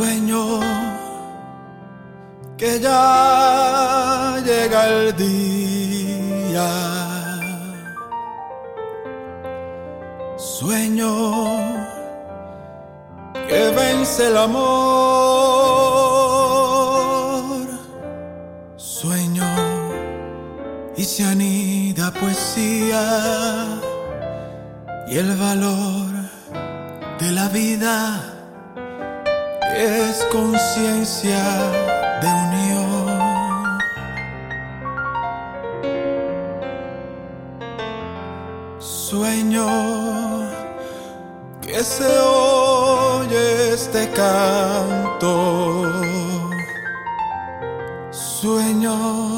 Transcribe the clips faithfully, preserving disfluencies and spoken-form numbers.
Sueño que ya llega el día. Sueño que vence el amor. Sueño y se anida poesía y el valor de la vida es conciencia de unión. Sueño que se oye este canto. Sueño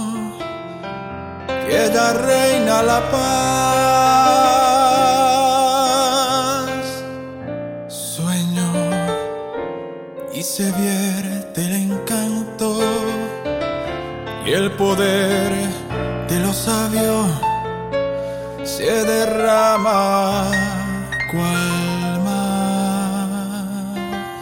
que ya reina la paz. Sueño y se vierte el encanto y el poder de los sabios se derrama cual más.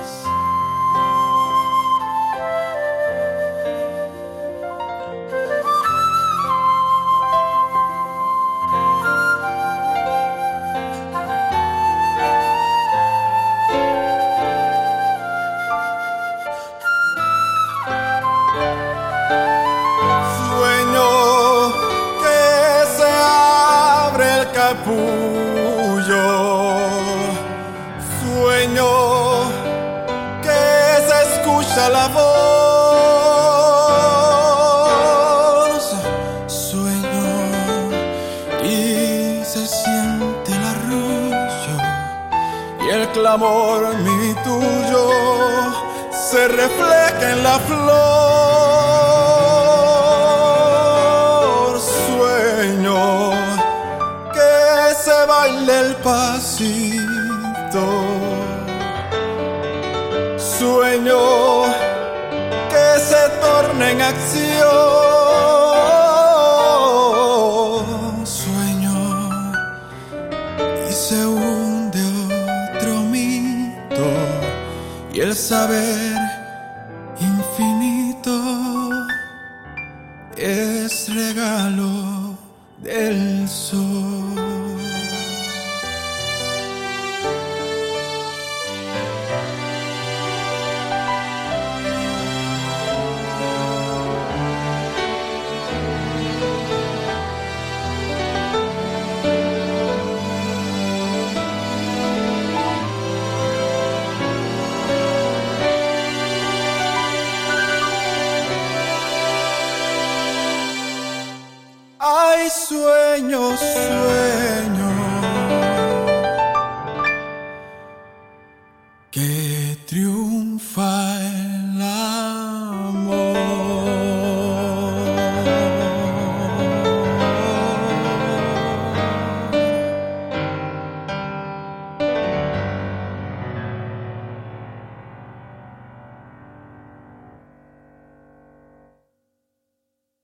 Capullo. Sueño que se escucha la voz. Sueño y se siente el arrullo y el clamor mío y tuyo se refleja en la flor. Sueño se baila el pasito. Sueño que se torna en acción. Sueño y se hunde otro mito y el saber infinito es regalo del sol. Ay, sueño, sueño.